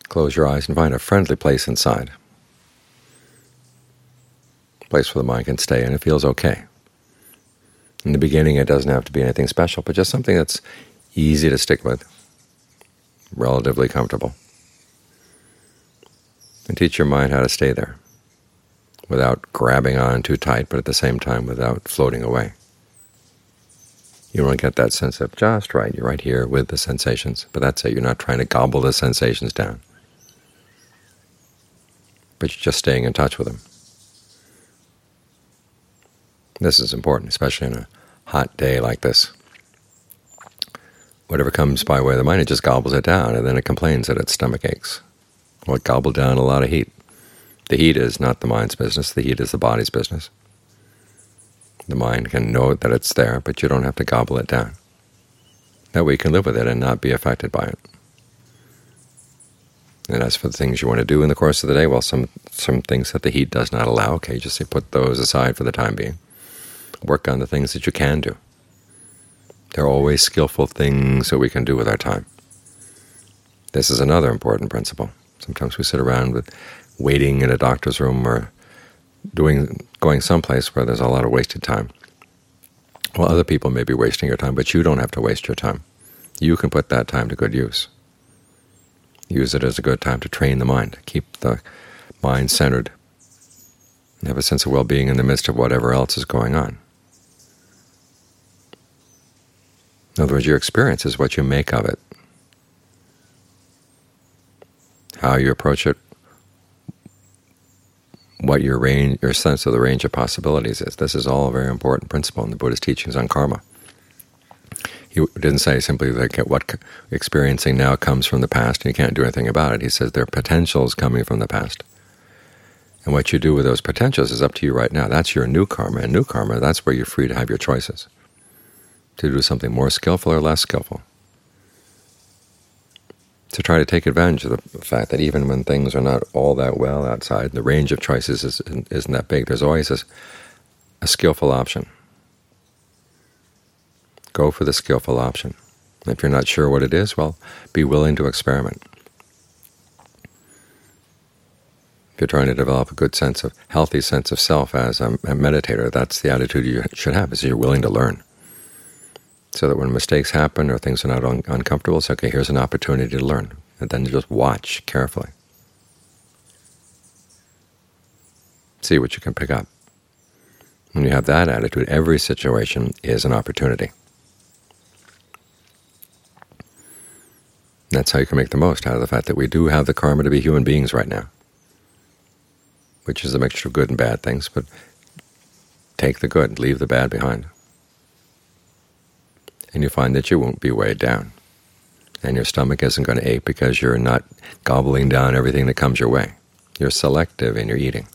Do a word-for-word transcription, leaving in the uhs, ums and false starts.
Close your eyes and find a friendly place inside, a place where the mind can stay and it feels okay. In the beginning it doesn't have to be anything special, but just something that's easy to stick with, relatively comfortable. And teach your mind how to stay there without grabbing on too tight, but at the same time without floating away. You want to get that sense of just right. You're right here with the sensations, but that's it. You're not trying to gobble the sensations down, but you're just staying in touch with them. This is important, especially in a hot day like this. Whatever comes by way of the mind, it just gobbles it down, and then it complains that its stomach aches. Well, it gobbled down a lot of heat. The heat is not the mind's business. The heat is the body's business. The mind can know that it's there, but you don't have to gobble it down. That way you can live with it and not be affected by it. And as for the things you want to do in the course of the day, well, some some things that the heat does not allow, okay, just say put those aside for the time being. Work on the things that you can do. There are always skillful things that we can do with our time. This is another important principle. Sometimes we sit around with waiting in a doctor's room or doing going someplace where there's a lot of wasted time. Well, other people may be wasting your time, but you don't have to waste your time. You can put that time to good use. Use it as a good time to train the mind, keep the mind centered, and have a sense of well-being in the midst of whatever else is going on. In other words, your experience is what you make of it. How you approach it, what your range, your sense of the range of possibilities is. This is all a very important principle in the Buddhist teachings on karma. He didn't say simply that what experiencing now comes from the past and you can't do anything about it. He says there are potentials coming from the past. And what you do with those potentials is up to you right now. That's your new karma. And new karma, that's where you're free to have your choices, to do something more skillful or less skillful, to try to take advantage of the fact that even when things are not all that well outside, the range of choices is, isn't that big. There's always a, a skillful option. Go for the skillful option. If you're not sure what it is, well, be willing to experiment. If you're trying to develop a good sense of, healthy sense of self as a, a meditator, that's the attitude you should have, is you're willing to learn. So that when mistakes happen or things are not un uncomfortable, it's okay, here's an opportunity to learn. And then you just watch carefully. See what you can pick up. When you have that attitude, every situation is an opportunity. That's how you can make the most out of the fact that we do have the karma to be human beings right now, which is a mixture of good and bad things, but take the good, leave the bad behind. And you find that you won't be weighed down, and your stomach isn't going to ache because you're not gobbling down everything that comes your way. You're selective in your eating.